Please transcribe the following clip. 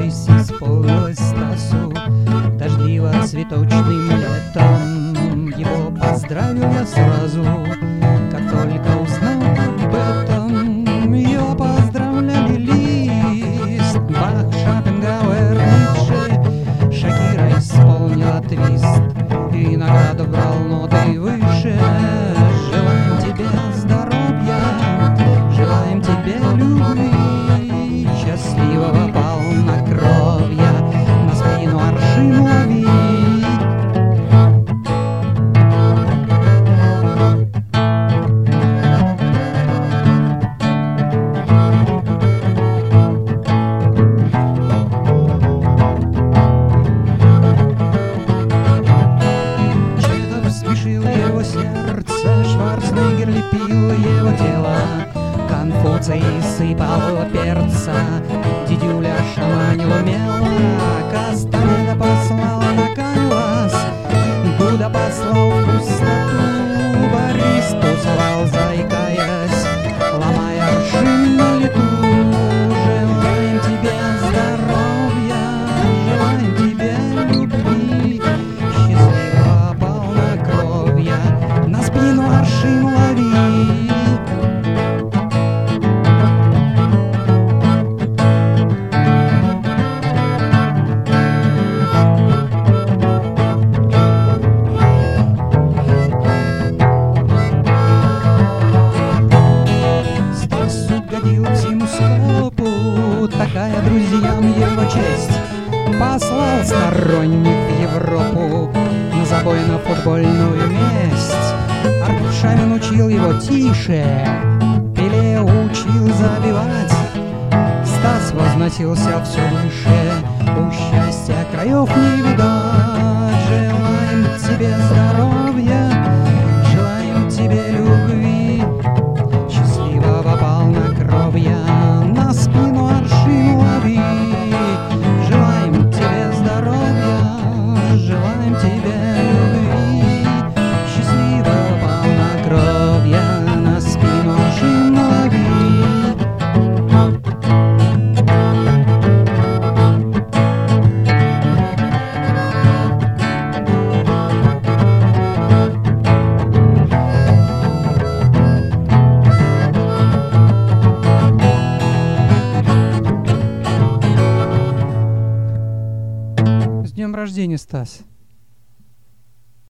жизнь исполнилась Стасу дождливо-цветочным летом. Его поздравил я сразу, как только узнал об этом. Ее поздравляли Лист, Бах, Шопенгауэр, Ницше. Шакира исполнила твист и награду брал ноты выше. Желаем тебе здоровья, желаем тебе любви, счастливого полнокровья, на спину аршин лови. Чехов смешил его сердце, Шварценеггер лепил его тело, Конфуций сыпал перца, Дидюля шаманил умело, Кастанеда послал на Кайлас, Будда послал в пустоту, Борис тусовал, заикаясь, ломая аршин на лету. Желаем тебе здоровья, желаем тебе любви, счастливого полнокровья, на спину аршин лови. Всему скопу, такая друзьям его честь. Послал сторонник в Европу на забой на футбольную месть. Аршавин учил его тише, Пеле учил забивать. Стас возносился все выше, у счастья краев не видать. Желаем тебе здоровья, желаем тебе любви, счастливого полнокровья, на спину аршин лови. Желаем тебе здоровья, желаем тебе любви, счастливого полнокровья, на спину аршин лови. С днем рождения, Стас!